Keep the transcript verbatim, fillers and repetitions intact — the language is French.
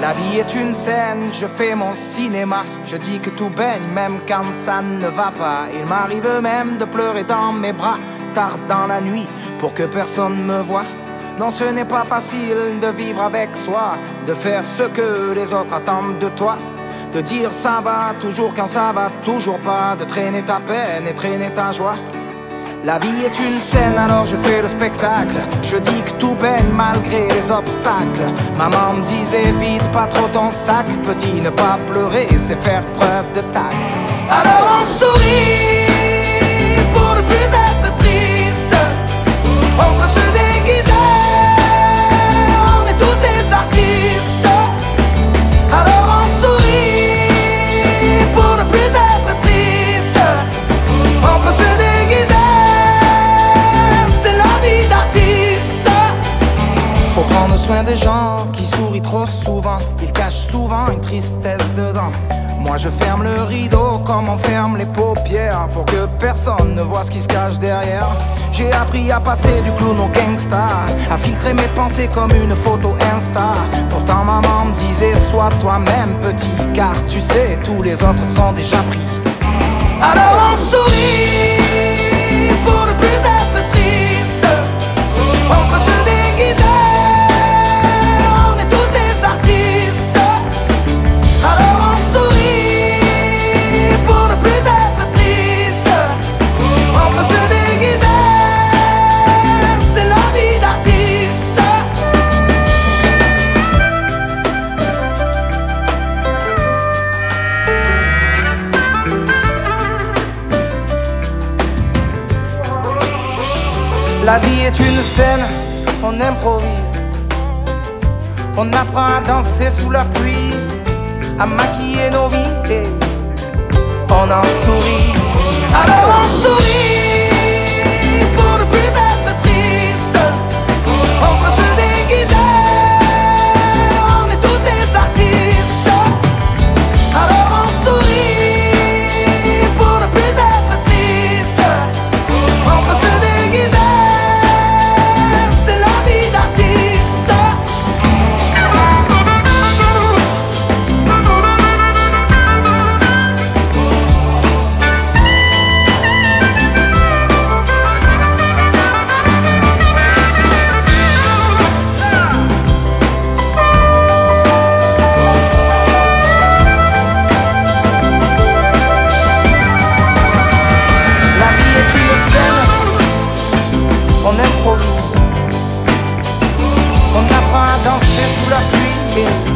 La vie est une scène, je fais mon cinéma. Je dis que tout baigne même quand ça ne va pas. Il m'arrive même de pleurer dans mes bras tard dans la nuit pour que personne me voie. Non, ce n'est pas facile de vivre avec soi, de faire ce que les autres attendent de toi, de dire ça va toujours quand ça va toujours pas, de traîner ta peine et traîner ta joie. La vie est une scène, alors je fais le spectacle. Je dis que tout baigne malgré les obstacles. Maman me disait vite pas trop ton sac. Petit, ne pas pleurer, c'est faire preuve de tact. Alors on sourit pour ne plus être triste. On peut se déguiser, on est tous des artistes. Alors on sourit pour ne plus être triste. On peut se déguiser, faut prendre soin des gens qui sourient trop souvent. Ils cachent souvent une tristesse dedans. Moi je ferme le rideau comme on ferme les paupières, pour que personne ne voit ce qui se cache derrière. J'ai appris à passer du clown au gangsta, à filtrer mes pensées comme une photo Insta. Pourtant maman me disait sois toi-même petit, car tu sais tous les autres sont déjà pris. Alors on sourit pour ne plus être triste. On peut se déguiser, la vie est une scène, on improvise. On apprend à danser sous la pluie, à maquiller nos vies et on en sourit. Alors on sourit pour ne plus être triste. On peut se déguiser, on est tous des artistes. Alors on sourit pour ne plus être triste. On peut se déguiser, on improvise. On apprend à danser sous la pluie et